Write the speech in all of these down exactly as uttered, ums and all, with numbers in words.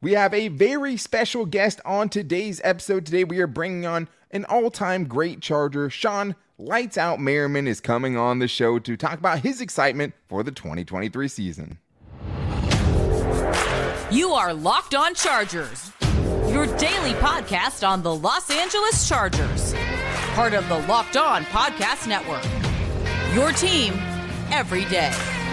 We have a very special guest on today's episode. Today we are bringing on an all-time great Charger. Sean Lights Out Merriman is coming on the show to talk about his excitement for the twenty twenty-three season. You are Locked On Chargers, your daily podcast on the Los Angeles Chargers, part of the Locked On Podcast Network, your team every day.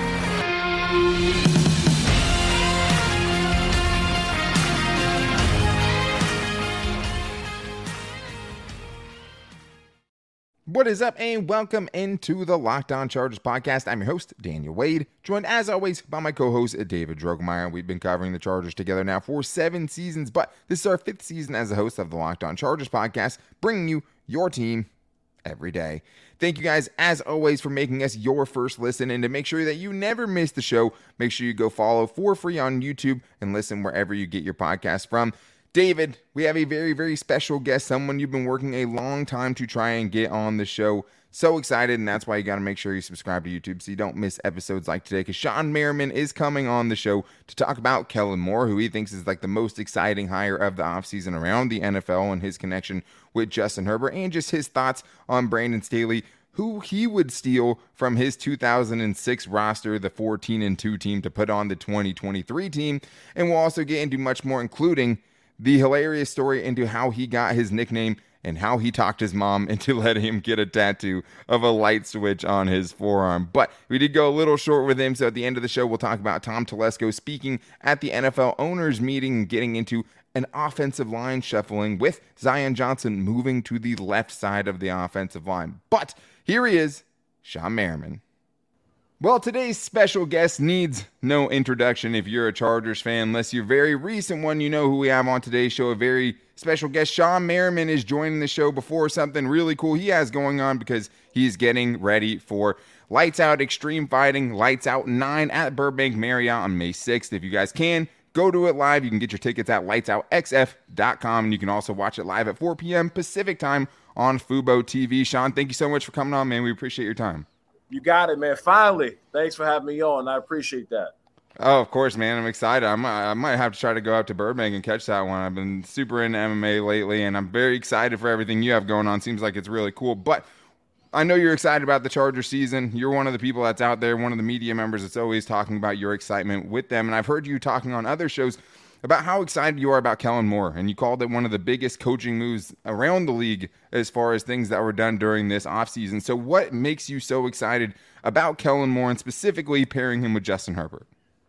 What is up, and welcome into the Locked On Chargers podcast. I'm your host, Daniel Wade, joined as always by my co-host, David Drogemeyer. We've been covering the Chargers together now for seven seasons, but this is our fifth season as a host of the Locked On Chargers podcast, bringing you your team every day. Thank you guys, as always, for making us your first listen, and to make sure that you never miss the show, make sure you go follow for free on YouTube and listen wherever you get your podcast from. David, we have a very, very special guest, someone you've been working a long time to try and get on the show. So excited, and that's why you got to make sure you subscribe to YouTube so you don't miss episodes like today, because Sean Merriman is coming on the show to talk about Kellen Moore, who he thinks is like the most exciting hire of the offseason around the N F L, and his connection with Justin Herbert, and just his thoughts on Brandon Staley, who he would steal from his two thousand six roster, the fourteen and two team, to put on the twenty twenty-three team. And we'll also get into much more, including the hilarious story into how he got his nickname and how he talked his mom into letting him get a tattoo of a light switch on his forearm. But we did go a little short with him, so at the end of the show, we'll talk about Tom Telesco speaking at the N F L owners meeting and getting into an offensive line shuffling with Zion Johnson moving to the left side of the offensive line. But here he is, Sean Merriman. Well, today's special guest needs no introduction if you're a Chargers fan. Unless you're a very recent one, you know who we have on today's show. A very special guest. Sean Merriman is joining the show before something really cool he has going on, because he's getting ready for Lights Out Extreme Fighting, Lights Out nine at Burbank Marriott on May sixth. If you guys can, go to it live. You can get your tickets at lights out x f dot com, and you can also watch it live at four p.m. Pacific time on Fubo T V. Sean, thank you so much for coming on, man. We appreciate your time. You got it, man. Finally. Thanks for having me on. I appreciate that. Oh, of course, man. I'm excited. I might, I might have to try to go out to Burbank and catch that one. I've been super into M M A lately, and I'm very excited for everything you have going on. Seems like it's really cool. But I know you're excited about the Charger season. You're one of the people that's out there, one of the media members that's always talking about your excitement with them. And I've heard you talking on other shows about how excited you are about Kellen Moore, and you called it one of the biggest coaching moves around the league as far as things that were done during this offseason. So what makes you so excited about Kellen Moore, and specifically pairing him with Justin Herbert?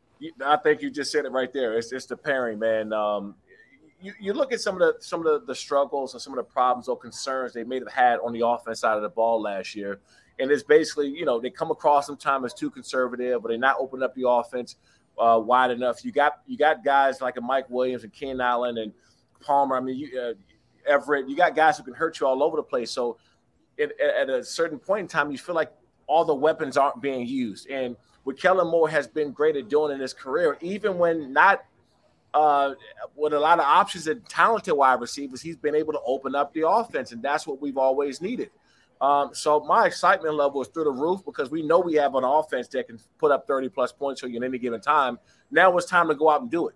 I think you just said it right there. It's, it's the pairing, man. Um, you, you look at some of the some of the, the struggles and some of the problems or concerns they may have had on the offense side of the ball last year, and it's basically, you know, they come across sometimes as too conservative, or they're not opening up the offense Uh, wide enough. You got you got guys like a Mike Williams and Ken Allen and Palmer. I mean, you, uh, Everett. You got guys who can hurt you all over the place. So, it, at a certain point in time, you feel like all the weapons aren't being used. And what Kellen Moore has been great at doing in his career, even when not uh, with a lot of options and talented wide receivers, he's been able to open up the offense, and that's what we've always needed. Um, so my excitement level is through the roof, because we know we have an offense that can put up thirty plus points for you at any given time. Now it's time to go out and do it.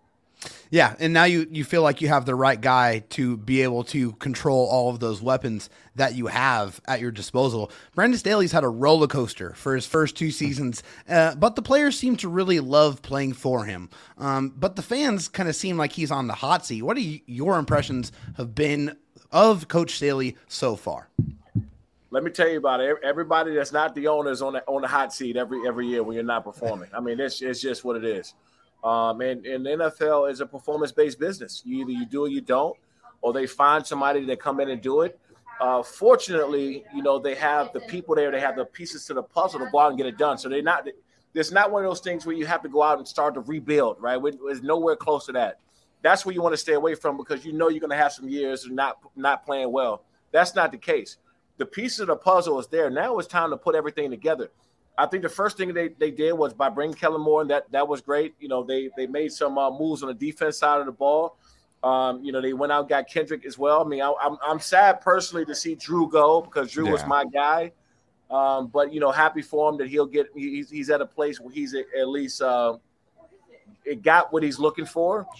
Yeah, and now you, you feel like you have the right guy to be able to control all of those weapons that you have at your disposal. Brandon Staley's had a roller coaster for his first two seasons, uh, but the players seem to really love playing for him. Um, but the fans kind of seem like he's on the hot seat. What are you, your impressions have been of Coach Staley so far? Let me tell you about it. Everybody that's not the owner is on the, on the hot seat every every year when you're not performing. I mean, it's, it's just what it is. Um, and, and the N F L is a performance-based business. You either you do or you don't, or they find somebody that come in and do it. Uh, fortunately, you know, they have the people there. They have the pieces to the puzzle to go out and get it done. So they're not – it's not one of those things where you have to go out and start to rebuild, right? There's nowhere close to that. That's where you want to stay away from, because you know you're going to have some years of not not playing well. That's not the case. The piece of the puzzle is there. Now it's time to put everything together. I think the first thing they, they did was by bringing Kellen Moore, and that, that was great. You know, they they made some uh, moves on the defense side of the ball. Um, you know, they went out and got Kendrick as well. I mean, I, I'm I'm sad personally to see Drew go, because Drew yeah. was my guy. Um, but, you know, happy for him that he'll get he's, he's at a place where he's at, at least uh, it got what he's looking for. Sure.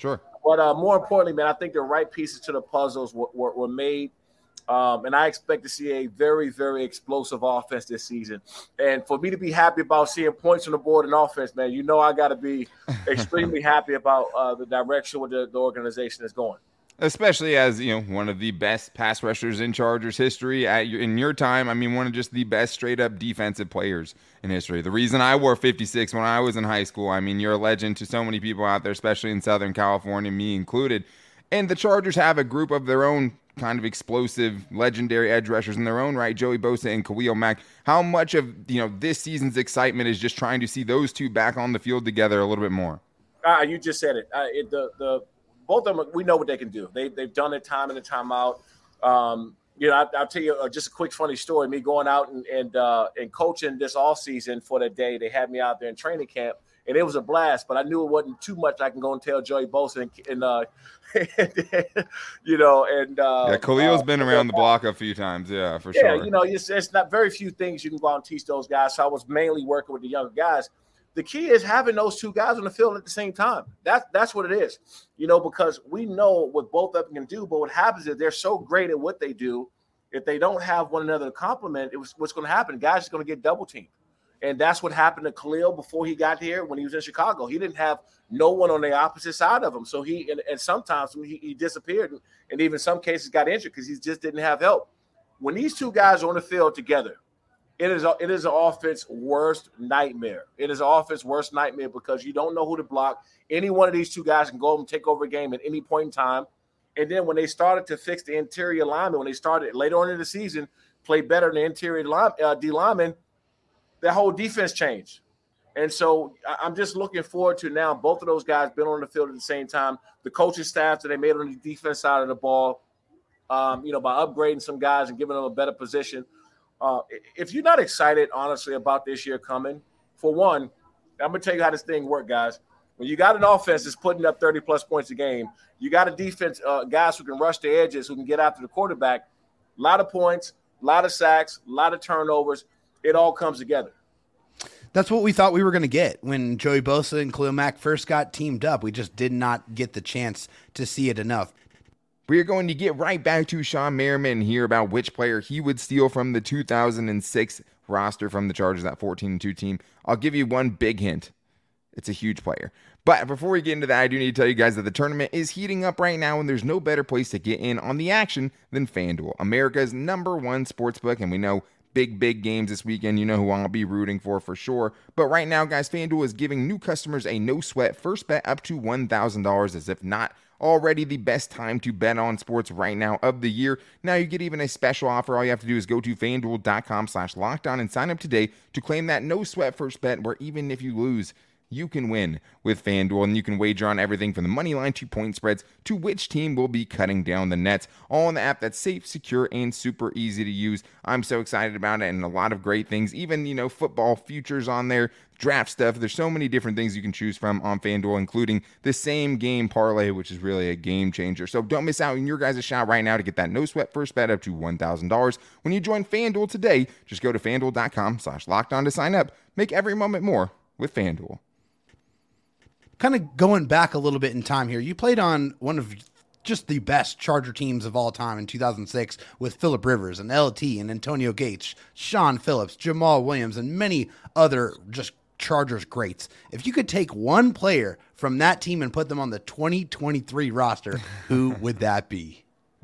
But uh, more importantly, man, I think the right pieces to the puzzles were, were, were made. Um, and I expect to see a very, very explosive offense this season. And for me to be happy about seeing points on the board in offense, man, you know I got to be extremely happy about uh, the direction where the, the organization is going. Especially as, you know, one of the best pass rushers in Chargers history at your, in your time. I mean, one of just the best straight-up defensive players in history. The reason I wore fifty-six when I was in high school, I mean, you're a legend to so many people out there, especially in Southern California, me included. And the Chargers have a group of their own kind of explosive, legendary edge rushers in their own right, Joey Bosa and Khalil Mack. How much of, you know, this season's excitement is just trying to see those two back on the field together a little bit more? Uh, you just said it. Uh, it the the both of them, we know what they can do. They they've done it time in and time out. Um, you know, I, I'll tell you uh, just a quick funny story. Me going out and and uh, and coaching this all season for the day. They had me out there in training camp. And it was a blast, but I knew it wasn't too much I can go and tell Joey Bosa and, and uh, you know, and uh, yeah, Khalil's uh, been around the block a few times, yeah, for yeah, sure. Yeah, you know, it's, it's not very few things you can go out and teach those guys. So I was mainly working with the younger guys. The key is having those two guys on the field at the same time. That's that's what it is, you know, because we know what both of them can do. But what happens is they're so great at what they do. If they don't have one another to complement, it was what's going to happen. Guys are going to get double teamed. And that's what happened to Khalil before he got here when he was in Chicago. He didn't have no one on the opposite side of him. So he, and, and sometimes he, he disappeared and, and even some cases got injured because he just didn't have help. When these two guys are on the field together, it is a, it is an offense worst nightmare. It is an offense worst nightmare because you don't know who to block. Any one of these two guys can go up and take over a game at any point in time. And then when they started to fix the interior lineman, when they started later on in the season, play better than the interior line, uh, D lineman, the whole defense changed. And so I'm just looking forward to now both of those guys been on the field at the same time. The coaching staff that they made on the defense side of the ball, um, you know, by upgrading some guys and giving them a better position. Uh, if you're not excited, honestly, about this year coming, for one, I'm going to tell you how this thing works, guys. When you got an offense that's putting up thirty-plus points a game, you got a defense, uh, guys who can rush the edges, who can get after the quarterback, a lot of points, a lot of sacks, a lot of turnovers. It all comes together. That's what we thought we were going to get when Joey Bosa and Khalil Mack first got teamed up. We just did not get the chance to see it enough. We are going to get right back to Shawne Merriman and hear about which player he would steal from the two thousand six roster from the Chargers, that fourteen and two team. I'll give you one big hint. It's a huge player. But before we get into that, I do need to tell you guys that the tournament is heating up right now, and there's no better place to get in on the action than FanDuel, America's number one sportsbook. And we know big, big games this weekend. You know who I'll be rooting for for sure. But right now, guys, FanDuel is giving new customers a no-sweat first bet up to one thousand dollars, as if not already the best time to bet on sports right now of the year. Now you get even a special offer. All you have to do is go to FanDuel.com slash lockdown and sign up today to claim that no-sweat first bet, where even if you lose, you can win with FanDuel, and you can wager on everything from the money line to point spreads to which team will be cutting down the nets, all in the app that's safe, secure, and super easy to use. I'm so excited about it, and a lot of great things, even, you know, football futures on there, draft stuff. There's so many different things you can choose from on FanDuel, including the same game parlay, which is really a game changer. So don't miss out on your guys' shot right now to get that no-sweat first bet up to one thousand dollars. When you join FanDuel today, just go to FanDuel.com slash lockdown to sign up. Make every moment more with FanDuel. Kind of going back a little bit in time here, you played on one of just the best Charger teams of all time in two thousand six with Phillip Rivers and L T and Antonio Gates, Shawn Phillips, Jamal Williams, and many other just Chargers greats. If you could take one player from that team and put them on the twenty twenty-three roster, who would that be?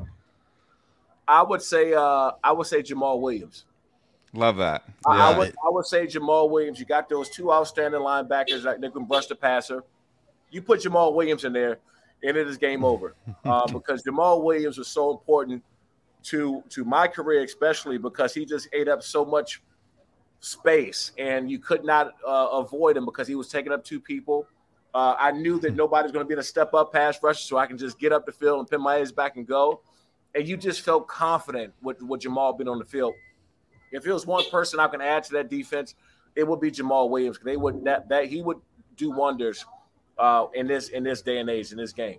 I would say uh, I would say Jamal Williams. Love that. Yeah. I, I would it. I would say Jamal Williams. You got those two outstanding linebackers that they can brush the passer. You put Jamal Williams in there, and it is game over. Uh, because Jamal Williams was so important to to my career, especially because he just ate up so much space, and you could not uh, avoid him because he was taking up two people. Uh, I knew that nobody's going to be able to step up pass rush, so I can just get up the field and pin my head back and go. And you just felt confident with, with Jamal being on the field. If it was one person I can add to that defense, it would be Jamal Williams. They would that that he would do wonders uh, in this in this day and age in this game.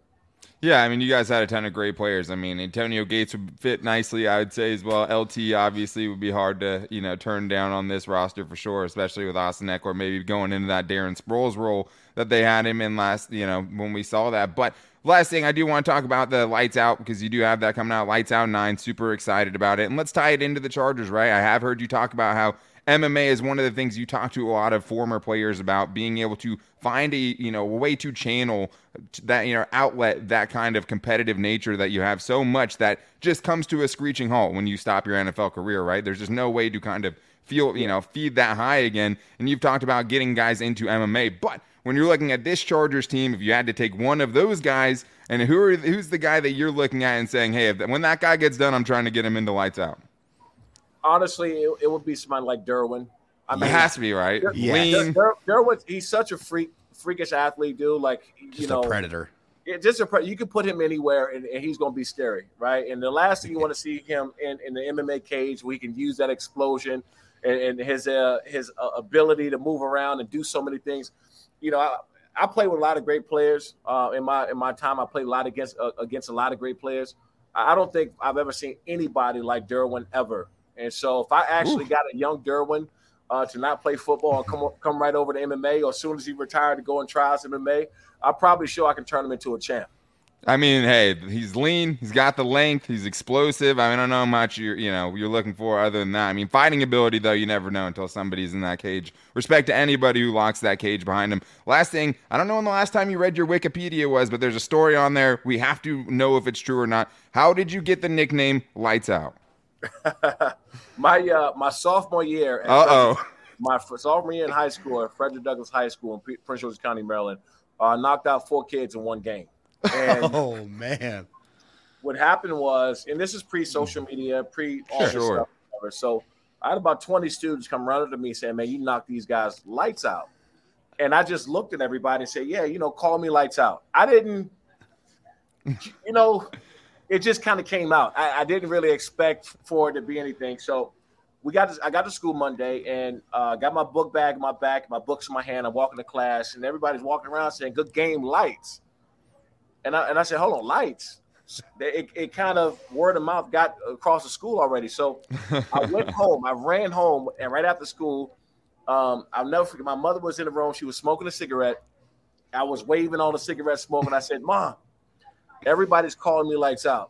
Yeah, I mean, you guys had a ton of great players. I mean, Antonio Gates would fit nicely, I would say, as well. L T obviously would be hard to, you know, turn down on this roster for sure, especially with Austin Eckler maybe going into that Darren Sproles role that they had him in last, you know, when we saw that. But last thing, I do want to talk about the Lights Out, because you do have that coming out, Lights Out nine, super excited about it. And let's tie it into the Chargers, right? I have heard you talk about how M M A is one of the things you talk to a lot of former players about, being able to find a, you know, a way to channel that, you know, outlet that kind of competitive nature that you have so much that just comes to a screeching halt when you stop your N F L career, right? There's just no way to kind of feel, you know, feed that high again. And you've talked about getting guys into M M A, but when you're looking at this Chargers team, if you had to take one of those guys, and who are who's the guy that you're looking at and saying, hey, if, when that guy gets done, I'm trying to get him into Lights Out? Honestly, it, it would be somebody like Derwin. I mean, it has to be, right? Der, yeah. Lean. Der, Der, Derwin, he's such a freak, freakish athlete, dude. Like, you Just know, a predator. It, just a you can put him anywhere, and, and he's going to be scary, right? And the last thing you want to see him in, in the M M A cage, where he can use that explosion and, and his uh, his uh, ability to move around and do so many things. You know, I, I play with a lot of great players. Uh, in my in my time, I played a lot against uh, against a lot of great players. I don't think I've ever seen anybody like Derwin ever. And so if I actually Ooh. got a young Derwin uh, to not play football and come come right over to M M A, or as soon as he retired to go and try out M M A, I'm probably sure I can turn him into a champ. I mean, hey, he's lean. He's got the length. He's explosive. I mean, I don't know how much you're, you know, you're looking for other than that. I mean, fighting ability, though, you never know until somebody's in that cage. Respect to anybody who locks that cage behind him. Last thing, I don't know when the last time you read your Wikipedia was, but there's a story on there. We have to know if it's true or not. How did you get the nickname Lights Out? my uh, my sophomore year. Uh oh. My sophomore year in high school at Frederick Douglass High School in Prince George's County, Maryland, uh, knocked out four kids in one game. And oh man! What happened was, and this is pre-social media, pre all this sure. stuff. So I had about twenty students come running to me saying, "Man, you knocked these guys lights out." And I just looked at everybody and said, "Yeah, you know, call me Lights Out." I didn't, you know. It just kind of came out. I, I didn't really expect for it to be anything. So we got to, I got to school Monday and uh, got my book bag in my back, my books in my hand. I'm walking to class, and everybody's walking around saying, "Good game, Lights." And I and I said, "Hold on, Lights." It, it kind of word of mouth got across the school already. So I went home. I ran home, and right after school, um, I'll never forget. My mother was in the room. She was smoking a cigarette. I was waving on the cigarette smoke, and I said, "Mom, everybody's calling me Lights Out.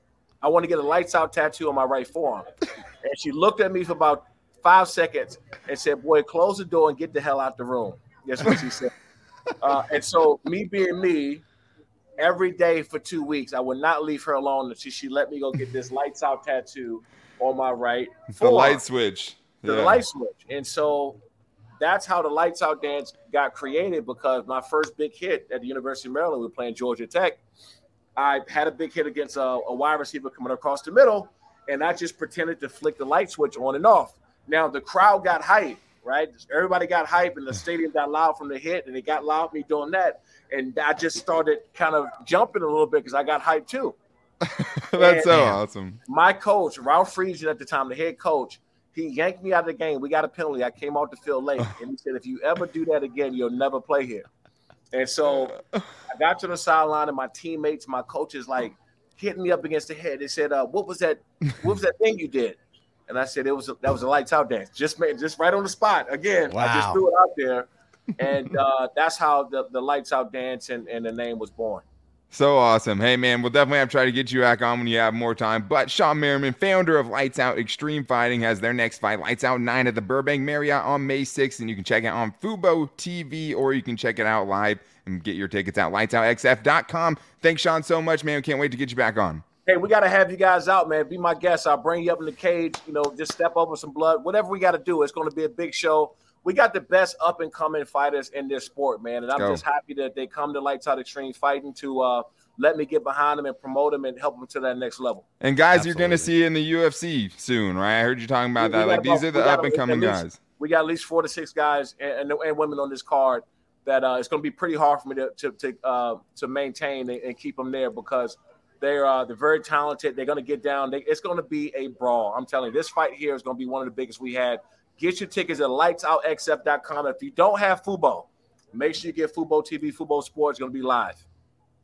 I want to get a Lights Out tattoo on my right forearm." And she looked at me for about five seconds and said, "Boy, close the door and get the hell out the room." That's what she said. Uh, and so me being me, every day for two weeks, I would not leave her alone until she let me go get this Lights Out tattoo on my right forearm. The light switch. The yeah. light switch. And so that's how the Lights Out dance got created, because my first big hit at the University of Maryland, we were playing Georgia Tech. I had a big hit against a, a wide receiver coming across the middle, and I just pretended to flick the light switch on and off. Now, the crowd got hype, right? Everybody got hype, and the stadium got loud from the hit, and it got loud me doing that. And I just started kind of jumping a little bit because I got hyped too. That's and so awesome. My coach, Ralph Friesen at the time, the head coach, he yanked me out of the game. We got a penalty. I came off the field late, and he said, "If you ever do that again, you'll never play here." And so I got to the sideline, and my teammates, my coaches, like hitting me up against the head. They said, uh, "What was that? What was that thing you did?" And I said, "It was a, that was a Lights Out dance." Just made, just right on the spot. Again, wow. I just threw it out there, and uh, that's how the, the Lights Out dance and, and the name was born. So awesome. Hey, man, we'll definitely have to try to get you back on when you have more time. But Shawne Merriman, founder of Lights Out Extreme Fighting, has their next fight, Lights Out nine, at the Burbank Marriott on May sixth. And you can check it on Fubo T V, or you can check it out live and get your tickets at lights out x f dot com. Thanks, Shawne, so much, man. Can't wait to get you back on. Hey, we got to have you guys out, man. Be my guest. I'll bring you up in the cage. You know, just step over some blood. Whatever we got to do. It's going to be a big show. We got the best up-and-coming fighters in this sport, man. And I'm Go. just happy that they come to Lights Out Extreme Fighting to uh, let me get behind them and promote them and help them to that next level. And guys, Absolutely. You're going to see in the U F C soon, right? I heard you talking about We- we that. Like, got these about- are the we got up-and-coming at least- guys. We got at least four to six guys and, and, and women on this card that uh, it's going to be pretty hard for me to to to, uh, to maintain and, and keep them there, because they're uh, they're very talented. They're going to get down. They, it's going to be a brawl. I'm telling you, this fight here is going to be one of the biggest we had. Get your tickets at lights out x f dot com. If you don't have Fubo, make sure you get Fubo T V. Fubo Sports is going to be live.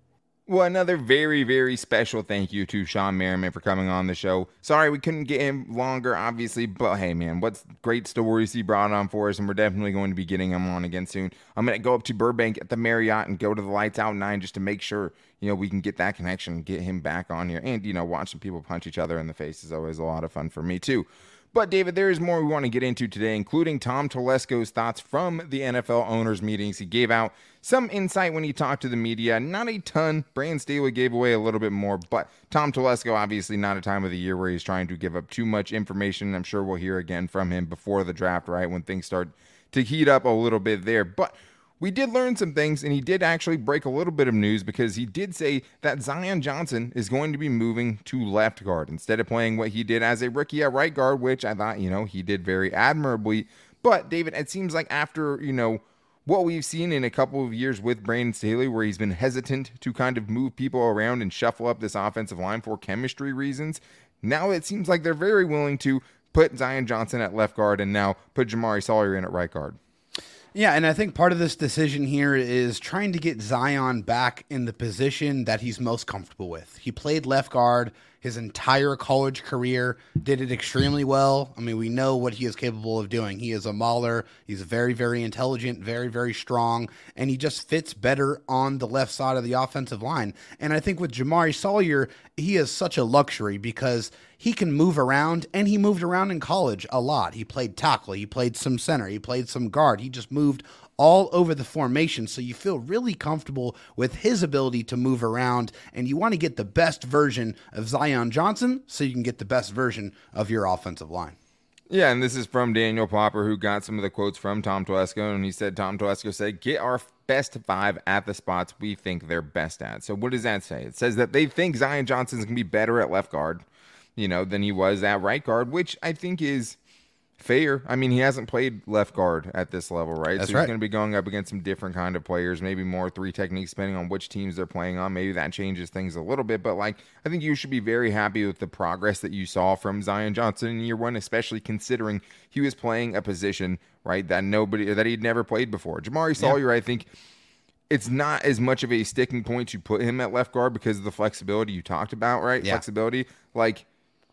Well, another very, very special thank you to Sean Merriman for coming on the show. Sorry we couldn't get him longer, obviously, but hey, man, what's great stories he brought on for us, and we're definitely going to be getting him on again soon. I'm going to go up to Burbank at the Marriott and go to the Lights Out nine just to make sure, you know, we can get that connection and get him back on here. And, you know, watching people punch each other in the face is always a lot of fun for me, too. But, David, there is more we want to get into today, including Tom Telesco's thoughts from the N F L owners' meetings. He gave out some insight when he talked to the media. Not a ton. Brandon Staley gave away a little bit more, but Tom Telesco, obviously not a time of the year where he's trying to give up too much information. I'm sure we'll hear again from him before the draft, right, when things start to heat up a little bit there. But we did learn some things, and he did actually break a little bit of news because he did say that Zion Johnson is going to be moving to left guard instead of playing what he did as a rookie at right guard, which I thought, you know, he did very admirably. But, David, it seems like after, you know, what we've seen in a couple of years with Brandon Staley, where he's been hesitant to kind of move people around and shuffle up this offensive line for chemistry reasons, now it seems like they're very willing to put Zion Johnson at left guard and now put Jamari Sawyer in at right guard. Yeah, and I think part of this decision here is trying to get Zion back in the position that he's most comfortable with. He played left guard his entire college career, did it extremely well. I mean, we know what he is capable of doing. He is a mauler. He's very, very intelligent, very, very strong, and he just fits better on the left side of the offensive line. And I think with Jamari Sawyer, he is such a luxury because he can move around, and he moved around in college a lot. He played tackle, he played some center, he played some guard. He just moved all over the formation, so you feel really comfortable with his ability to move around, and you want to get the best version of Zion Johnson so you can get the best version of your offensive line. Yeah, and this is from Daniel Popper, who got some of the quotes from Tom Telesco, and he said, Tom Telesco said, get our best five at the spots we think they're best at. So what does that say? It says that they think Zion Johnson's going to be better at left guard, you know, than he was at right guard, which I think is fair. I mean, he hasn't played left guard at this level, right? That's so he's right. going to be going up against some different kind of players, maybe more three techniques, depending on which teams they're playing on. Maybe that changes things a little bit, but like, I think you should be very happy with the progress that you saw from Zion Johnson in year one, especially considering he was playing a position, right, that nobody, that he'd never played before. Jamari Sawyer, yeah. I think it's not as much of a sticking point to put him at left guard because of the flexibility you talked about, right? Yeah. Flexibility, like,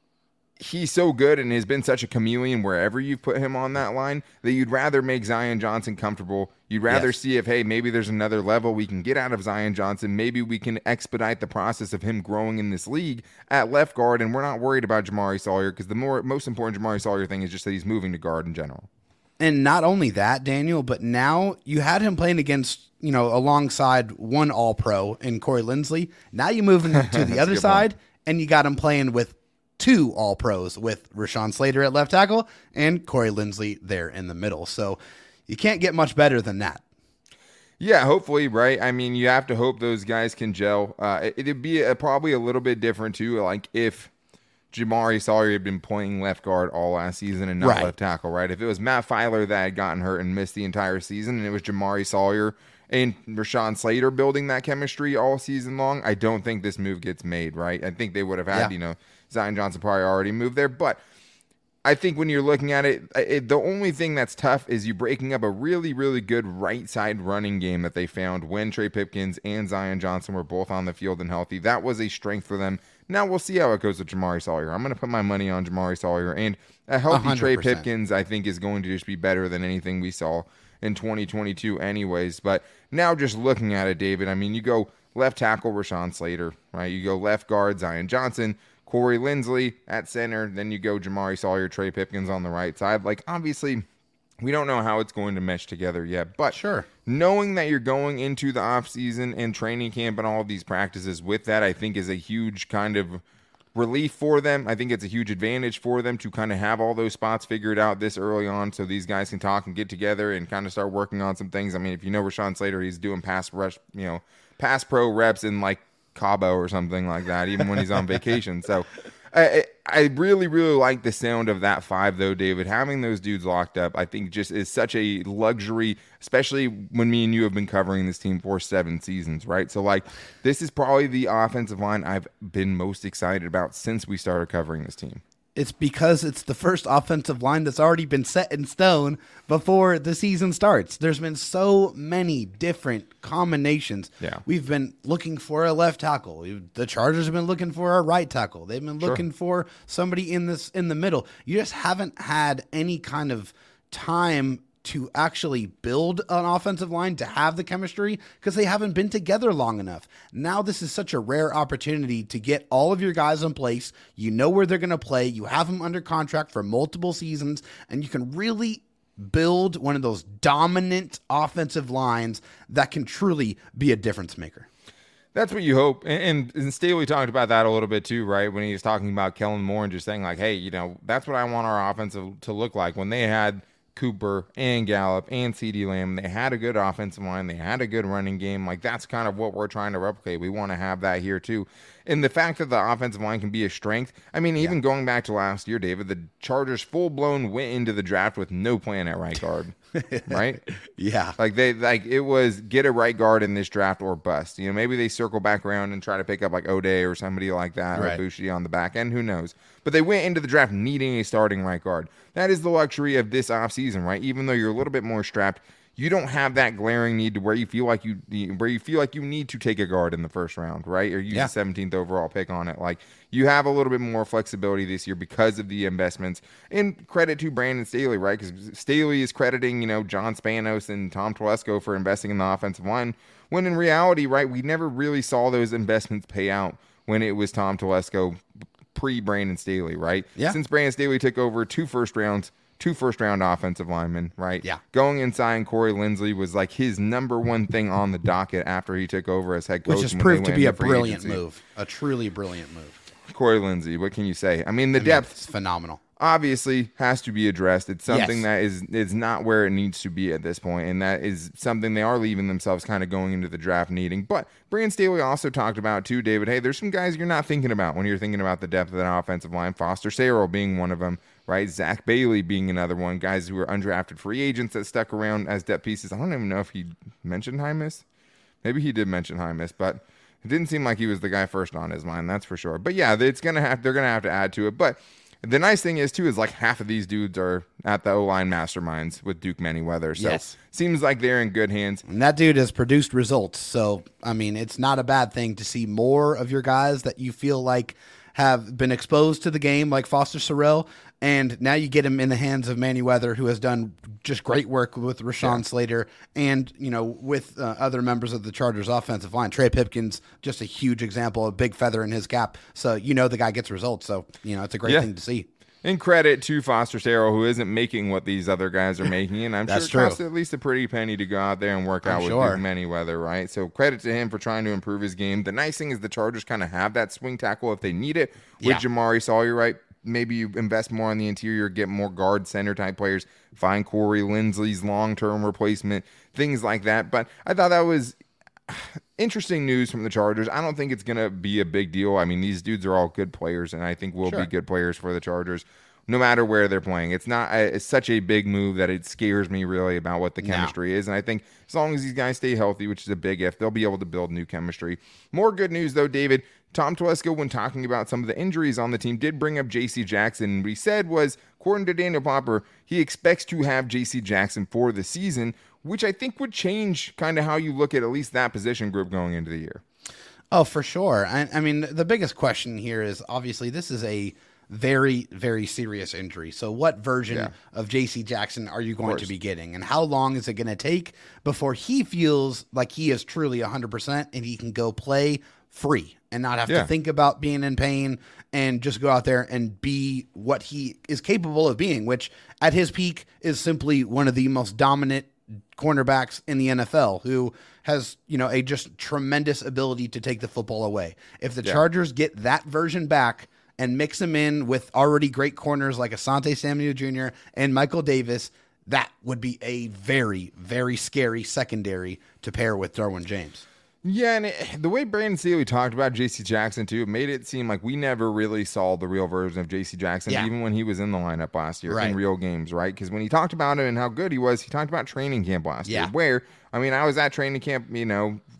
he's so good and has been such a chameleon wherever you put him on that line that you'd rather make Zion Johnson comfortable. You'd rather yes. see if, hey, maybe there's another level we can get out of Zion Johnson. Maybe we can expedite the process of him growing in this league at left guard, and we're not worried about Jamari Sawyer because the more most important Jamari Sawyer thing is just that he's moving to guard in general. And not only that, Daniel, but now you had him playing against, you know, alongside one All-Pro in Corey Linsley. Now you move him to the other side, point. and you got him playing with two All-Pros with Rashawn Slater at left tackle and Corey Linsley there in the middle. So you can't get much better than that. Yeah, hopefully, right? I mean, you have to hope those guys can gel. Uh, it, it'd be a, probably a little bit different, too, like if Jamari Sawyer had been playing left guard all last season and not right. left tackle, right? If it was Matt Filer that had gotten hurt and missed the entire season and it was Jamari Sawyer and Rashawn Slater building that chemistry all season long, I don't think this move gets made, right? I think they would have had, yeah. you know, Zion Johnson probably already moved there. But I think when you're looking at it, it, the only thing that's tough is you breaking up a really, really good right side running game that they found when Trey Pipkins and Zion Johnson were both on the field and healthy. That was a strength for them. Now we'll see how it goes with Jamari Sawyer. I'm going to put my money on Jamari Sawyer. And a healthy one hundred percent. Trey Pipkins, I think, is going to just be better than anything we saw in twenty twenty-two anyways. But now just looking at it, David, I mean, you go left tackle Rashawn Slater, right? You go left guard Zion Johnson, Corey Linsley at center, then you go Jamari Sawyer, Trey Pipkins on the right side. Like, obviously, we don't know how it's going to mesh together yet, but sure, knowing that you're going into the offseason and training camp and all of these practices with that, I think is a huge kind of relief for them. I think it's a huge advantage for them to kind of have all those spots figured out this early on so these guys can talk and get together and kind of start working on some things. I mean, if you know Rashawn Slater, he's doing pass rush, you know, pass pro reps in like Cabo or something like that, even when he's on vacation. So I, I really, really like the sound of that five, though, David. Having those dudes locked up, I think, just is such a luxury, especially when me and you have been covering this team for seven seasons, right? So, like, this is probably the offensive line I've been most excited about since we started covering this team. It's because it's the first offensive line that's already been set in stone before the season starts. There's been so many different combinations. Yeah. We've been looking for a left tackle. We've, the Chargers have been looking for a right tackle. They've been looking Sure. for somebody in this in the middle. You just haven't had any kind of time to actually build an offensive line to have the chemistry because they haven't been together long enough. Now this is such a rare opportunity to get all of your guys in place. You know where they're going to play. You have them under contract for multiple seasons, and you can really build one of those dominant offensive lines that can truly be a difference maker. That's what you hope. And, and, and Staley talked about that a little bit too, right? When he was talking about Kellen Moore and just saying like, hey, you know, that's what I want our offensive to look like. When they had Cooper and Gallup and CeeDee Lamb, they had a good offensive line. They had a good running game. Like, that's kind of what we're trying to replicate. We want to have that here too. And the fact that the offensive line can be a strength. I mean, even yeah. going back to last year, David, the Chargers full blown went into the draft with no plan at right guard, right? Yeah. Like they, like it was get a right guard in this draft or bust. You know, maybe they circle back around and try to pick up like O'Day or somebody like that, right. or Bushi on the back end. Who knows? But they went into the draft needing a starting right guard. That is the luxury of this offseason, right? Even though you're a little bit more strapped, you don't have that glaring need to where you feel like you where you feel like you need to take a guard in the first round, right? Or use yeah. the seventeenth overall pick on it. Like, you have a little bit more flexibility this year because of the investments. And credit to Brandon Staley, right? Because Staley is crediting, you know, John Spanos and Tom Telesco for investing in the offensive line, when in reality, right, we never really saw those investments pay out when it was Tom Telesco pre-Brandon Staley, right? Yeah. Since Brandon Staley took over two first rounds, two first-round offensive linemen, right? Yeah. Going inside Corey Linsley was like his number one thing on the docket after he took over as head coach. Which has proved to be a brilliant move. A truly brilliant move. Corey Linsley, what can you say? I mean, the I mean, depth is phenomenal. Obviously has to be addressed. It's something yes. that is is not where it needs to be at this point, and that is something they are leaving themselves kind of going into the draft needing. But Brandon Staley also talked about too, David, hey, there's some guys you're not thinking about when you're thinking about the depth of that offensive line. Foster Sarell being one of them, right? Zach Bailey being another one. Guys who are undrafted free agents that stuck around as depth pieces. I don't even know if he mentioned Hymus. Maybe he did mention Hymus, but it didn't seem like he was the guy first on his mind, that's for sure. But yeah, it's gonna have they're gonna have to add to it. But the nice thing is too is like half of these dudes are at the O-line masterminds with Duke Manyweather. So yes. seems like they're in good hands. And that dude has produced results. So I mean, it's not a bad thing to see more of your guys that you feel like have been exposed to the game, like Foster Sarell, and now you get him in the hands of Manyweather, who has done just great work with Rashawn yeah. Slater and, you know, with uh, other members of the Chargers offensive line. Trey Pipkins, just a huge example, a big feather in his cap. So, you know, the guy gets results. So, you know, it's a great yeah. thing to see. And credit to Foster Sarell, who isn't making what these other guys are making. And I'm sure it costs at least a pretty penny to go out there and work out I'm with sure. Duke Manyweather, right? So credit to him for trying to improve his game. The nice thing is the Chargers kind of have that swing tackle if they need it. With yeah. Jamari Sawyer, right? Maybe you invest more on the interior, get more guard center type players, find Corey Linsley's long-term replacement, things like that. But I thought that was interesting news from the Chargers. I don't think it's going to be a big deal. I mean, these dudes are all good players, and I think will sure. be good players for the Chargers no matter where they're playing. It's not a, it's such a big move that it scares me really about what the chemistry no. is. And I think as long as these guys stay healthy, which is a big if, they'll be able to build new chemistry. More good news, though, David. Tom Telesco, when talking about some of the injuries on the team, did bring up J C Jackson. What he said was, according to Daniel Popper, he expects to have J C Jackson for the season, which I think would change kind of how you look at at least that position group going into the year. Oh, for sure. I, I mean, the biggest question here is obviously this is a very, very serious injury. So what version yeah. of J C Jackson are you going to be getting? And how long is it going to take before he feels like he is truly one hundred percent and he can go play free and not have yeah. to think about being in pain and just go out there and be what he is capable of being, which at his peak is simply one of the most dominant cornerbacks in the N F L, who has, you know, a just tremendous ability to take the football away. If the yeah. Chargers get that version back and mix him in with already great corners like Asante Samuel Junior and Michael Davis, that would be a very, very scary secondary to pair with Derwin James. Yeah, and it, the way Brandon Staley talked about J C Jackson, too, made it seem like we never really saw the real version of J C Jackson, yeah. even when he was in the lineup last year right. in real games, right? Because when he talked about him and how good he was, he talked about training camp last yeah. year, where, I mean, I was at training camp, you know,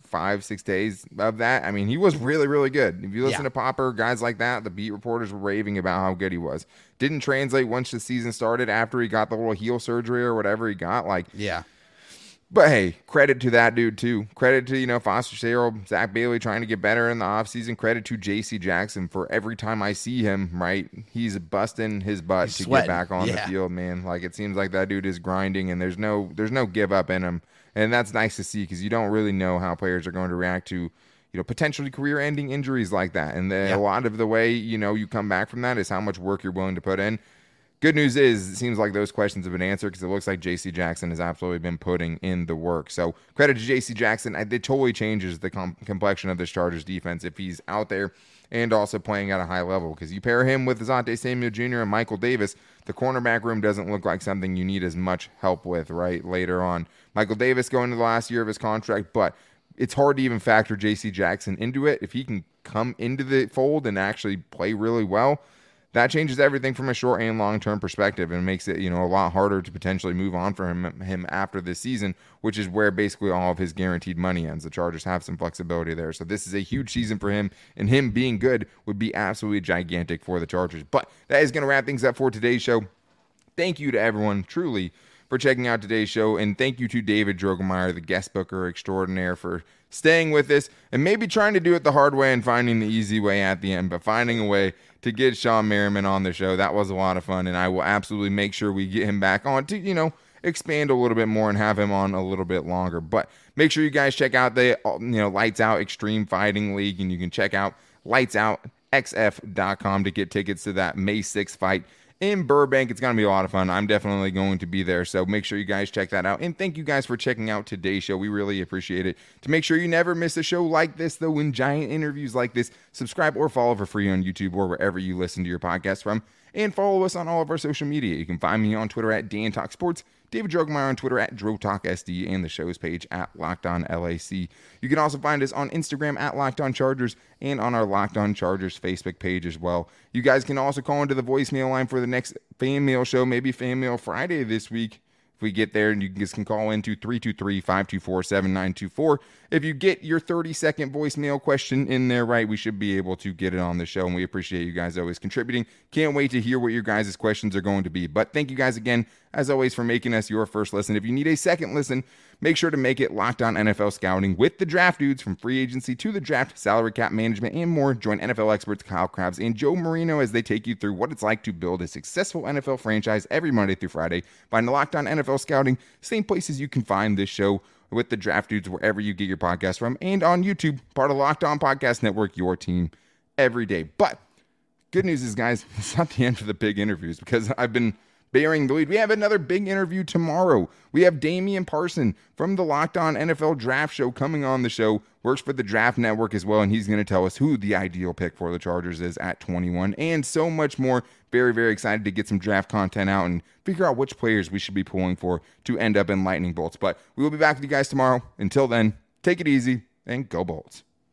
five, six days of that, I mean, he was really, really good. If you listen Yeah. to Popper, guys like that, the beat reporters were raving about how good he was. Didn't translate once the season started after he got the little heel surgery or whatever he got. Like, Yeah. but hey, credit to that dude too. Credit to, you know, Foster Sarell, Zach Bailey trying to get better in the offseason. Credit to J C Jackson for every time I see him, right? He's busting his butt He's to sweating. get back on Yeah. the field, man. Like, it seems like that dude is grinding and there's no there's no give up in him. And that's nice to see because you don't really know how players are going to react to, you know, potentially career-ending injuries like that. And the, Yeah. a lot of the way, you know, you come back from that is how much work you're willing to put in. Good news is it seems like those questions have been answered because it looks like J C Jackson has absolutely been putting in the work. So credit to J C Jackson. It totally changes the com- complexion of this Chargers defense if he's out there and also playing at a high level because you pair him with Asante Samuel Junior and Michael Davis, the cornerback room doesn't look like something you need as much help with, right, later on. Michael Davis going to the last year of his contract, but it's hard to even factor J C Jackson into it. If he can come into the fold and actually play really well, that changes everything from a short and long-term perspective and makes it, you know, a lot harder to potentially move on for him, him after this season, which is where basically all of his guaranteed money ends. The Chargers have some flexibility there. So this is a huge season for him, and him being good would be absolutely gigantic for the Chargers. But that is going to wrap things up for today's show. Thank you to everyone, truly, for checking out today's show, and thank you to David Drogemeyer, the guest booker extraordinaire, for staying with us and maybe trying to do it the hard way and finding the easy way at the end, but finding a way to get Sean Merriman on the show. That was a lot of fun, and I will absolutely make sure we get him back on to, you know, expand a little bit more and have him on a little bit longer. But make sure you guys check out the, you know, Lights Out Extreme Fighting League, and you can check out lights out x f dot com to get tickets to that May sixth fight in Burbank. It's going to be a lot of fun. I'm definitely going to be there, so make sure you guys check that out. And thank you guys for checking out today's show. We really appreciate it. To make sure you never miss a show like this, though, in giant interviews like this, subscribe or follow for free on YouTube or wherever you listen to your podcast from. And follow us on all of our social media. You can find me on Twitter at Dan Talk Sports, David Drogemeyer on Twitter at DroTalkSD, and the show's page at Locked On L A C. You can also find us on Instagram at Locked On Chargers and on our Locked On Chargers Facebook page as well. You guys can also call into the voicemail line for the next Fan Mail show, maybe Fan Mail Friday this week. If we get there, and you guys can call into three two three, five two four, seven nine two four. If you get your thirty-second voicemail question in there right, we should be able to get it on the show, and we appreciate you guys always contributing. Can't wait to hear what your guys' questions are going to be. But thank you guys again, as always, for making us your first listen. If you need a second listen, make sure to make it Locked On N F L Scouting with the Draft Dudes, from free agency to the draft, salary cap management, and more. Join N F L experts Kyle Krabs and Joe Marino as they take you through what it's like to build a successful N F L franchise every Monday through Friday. Find the Locked On N F L Scouting, same places you can find this show with the Draft Dudes, wherever you get your podcast from, and on YouTube, part of Locked On Podcast Network, your team every day. But good news is, guys, it's not the end for the big interviews, because I've been bearing the lead. We have another big interview tomorrow. We have Damian Parson from the Locked On N F L Draft Show coming on the show, works for the Draft Network as well, and he's going to tell us who the ideal pick for the Chargers is at twenty-one, and so much more. Very, very excited to get some draft content out and figure out which players we should be pulling for to end up in lightning bolts. But we will be back with you guys tomorrow. Until then, take it easy and go Bolts.